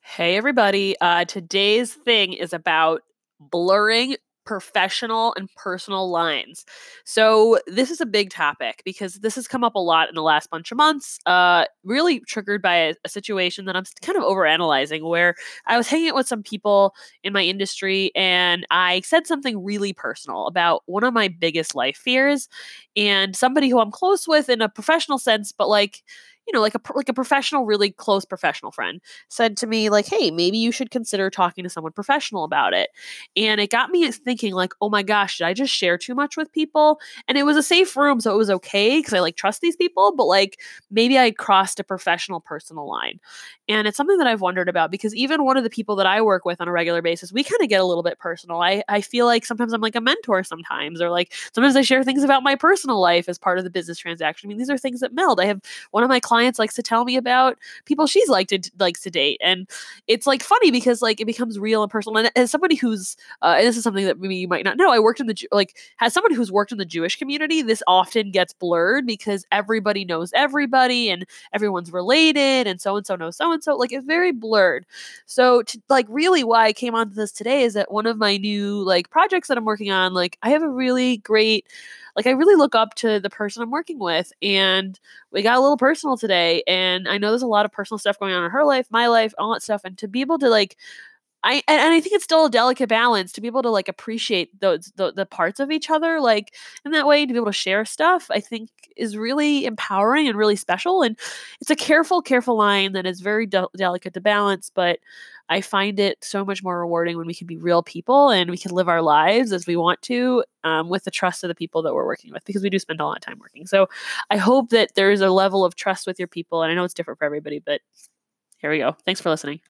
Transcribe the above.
Hey, everybody. Today's thing is about blurring professional and personal lines. So, this is a big topic because this has come up a lot in the last bunch of months, really triggered by a situation that I'm kind of overanalyzing, where I was hanging out with some people in my industry and I said something really personal about one of my biggest life fears and somebody who I'm close with in a professional sense, but like a professional, really close professional friend said to me, like, hey, maybe you should consider talking to someone professional about it. And it got me thinking, like, oh my gosh, did I just share too much with people? And it was a safe room, so it was okay because I like trust these people, but like maybe I crossed a professional personal line. And it's something that I've wondered about because even one of the people that I work with on a regular basis, we kind of get a little bit personal. I feel like sometimes I'm like a mentor sometimes, or like sometimes I share things about my personal life as part of the business transaction. I mean, these are things that meld. I have one of my clients likes to tell me about people she's likes to date, and it's like funny because like it becomes real and personal. And as somebody who's and this is something that maybe you might not know, I worked in the like as someone who's worked in the Jewish community, this often gets blurred because everybody knows everybody and everyone's related, and so knows so and so. Like it's very blurred. So to, like really why I came onto this today is that one of my new like projects that I'm working on, like I have a really great, like I really look up to the person I'm working with, and we got a little personal today. And I know there's a lot of personal stuff going on in her life, my life, all that stuff. And to be able to like, I think it's still a delicate balance to be able to like appreciate the parts of each other, like in that way, to be able to share stuff, I think is really empowering and really special. And it's a careful line that is very delicate to balance, but I find it so much more rewarding when we can be real people and we can live our lives as we want to, with the trust of the people that we're working with, because we do spend a lot of time working. So I hope that there is a level of trust with your people. And I know it's different for everybody, but here we go. Thanks for listening.